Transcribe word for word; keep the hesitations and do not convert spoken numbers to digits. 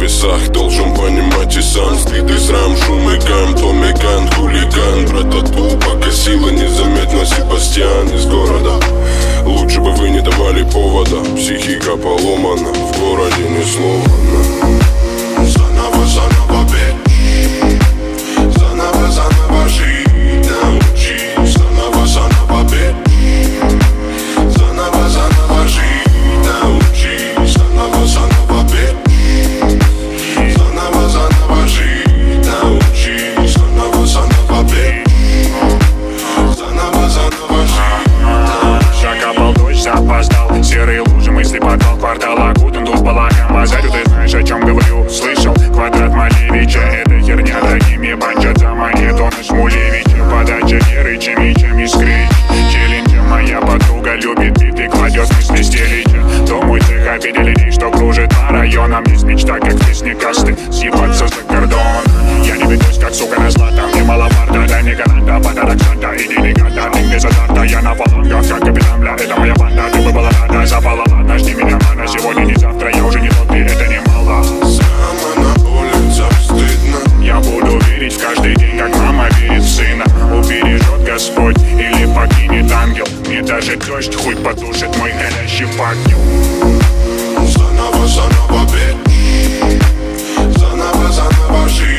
весах. Должен понимать и сам, слитый срам, шум и гам. Томми Ган, хулиган, братату покосила незаметно Себастьян из города. Лучше бы вы не давали повода, психика поломана, в городе ни слова. Заново, заново петь, заново, заново жить, научись. Заново, заново петь, заново, заново жить, научись. Заново, заново петь, заново, заново жить, научись. Заново, заново петь, заново, заново жить. Закопал дождь, опоздал, серые лужи, мысли подвал, квартал окутан тут балагом. А зарю ты знаешь, о чем говорю, слышал? Квадрат Малевича, это херня, такими банчат за монету на Шмулевича. Подача Геры, чем и чем искрить. Челленджа моя подруга любит биты, кладет мысли стелича. То мой цех определений, что кружит по районам. Есть мечта, как песни касты, съебаться за кордон. Я не ведусь, как сука на златом, мне мало фарта, дай мне гаранта, подарок Санта, иди не гада, ты без азарта. Я на фалангах, как капитан, бля, это моя банда. Ты бы была рада, запала, ладно, жди меня, мана. Сегодня не завтра, я уже не тот, и это немало. Само на улицах стыдно. Я буду верить в каждый день, как мама верит в сына. Убережет Господь или покинет ангел. Мне даже дождь хуй потушит мой горящий факел. Заново, заново петь, заново, заново жить.